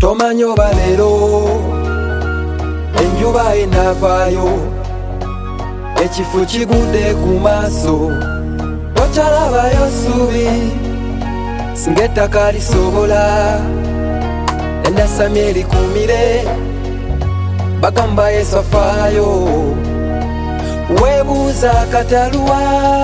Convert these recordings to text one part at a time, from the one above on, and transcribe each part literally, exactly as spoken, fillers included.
tomanyo balero enjuba enavaayo ekifu kigudde ku maaso tokyalabayo ssuubi singa ettaka lisobola endasamye erikumire bagamba Yesu afaayo weebuuza kataluwa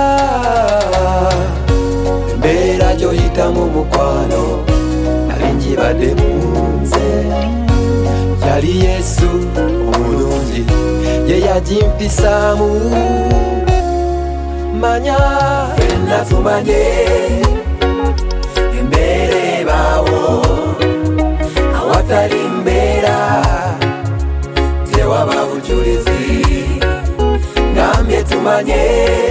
embeera gy'oyitamu mukwano alinjibadde munze yali Yesu omulungi ye yagimpisaamu manya fenna tumanye embeera ebaawo awatali mbeera tewaba bujulizi ngambye tumanye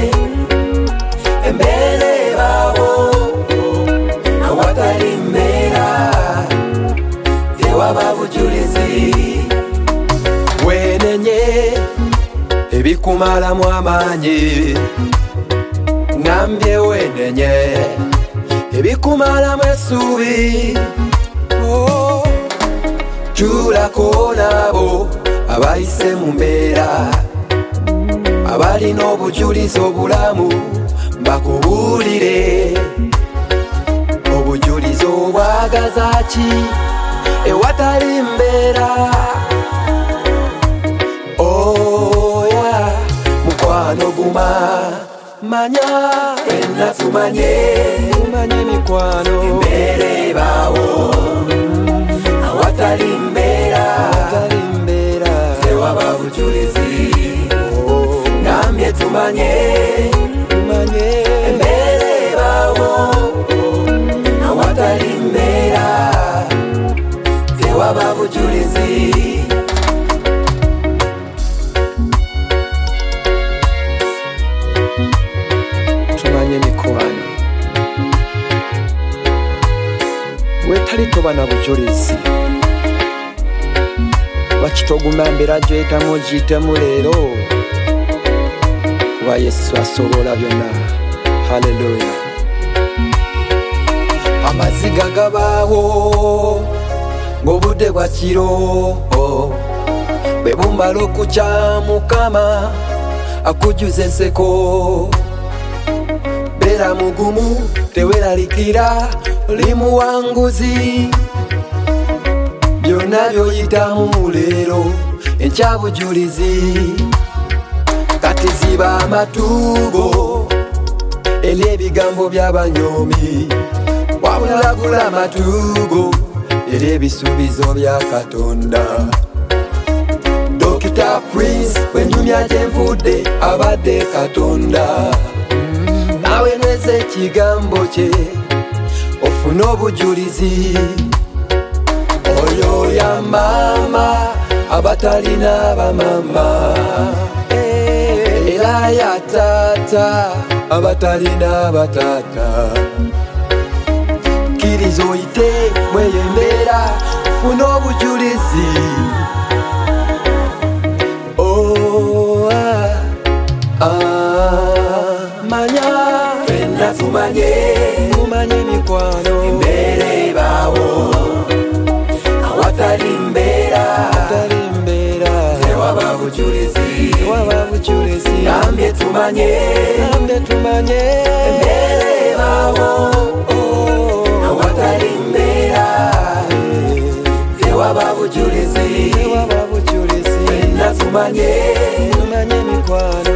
embeera ebaawo awatali mbeera tewaba bujulizi wenenye ebikumalamu amaanyi ngambye wenenye ebikumalamu essuubi oh. Julako nabo abayise mu mbeera abalina obujulizi obulamu bakubuulire obujulizi obwagaza ki ewatali mbeera oya mukwano guma manya fenna tumanye tumanye mikwano embeera ebaawo awatali mbeera tewaba bujulizi ngambye tumanye embeera ebaawo awatali mbeera tewaba bujulizi tumanye mikwano wetali toba na bujulizi bakitoguma mbeera gy'etamu giyitemu leero kuba Yesu asobola byonna. Haleluya. Amaziga gabaawo ng'obudde bwa kiro bwe bumala okukya Mukama akujjuza enseko beera mugumu teweeralikira oli muwanguzi byonna by'oyitamu leero enkya bujulizi kati ziba amatugo eri ebigambo by'abanyoomi wabulagula amatugo eri ebisuubizo bya Katonda. Dokita Prince bwenyumya gye nvudde abadde Katonda nawe nweza ekigambo kye ofune obujulizi oyo ya mama abatalina bamama era ya tata abatalina batata kkiriza oyite mweyo embeera funa obujulizi oh, ah, ah, manya fenna tumanye tumanye mikwano embeera ebaawo awatali mbeera tewaba bujulizi ngambye tumanye embeera ebaawo awatali mbeera tewaba bujulizi fenna tumanye mikwano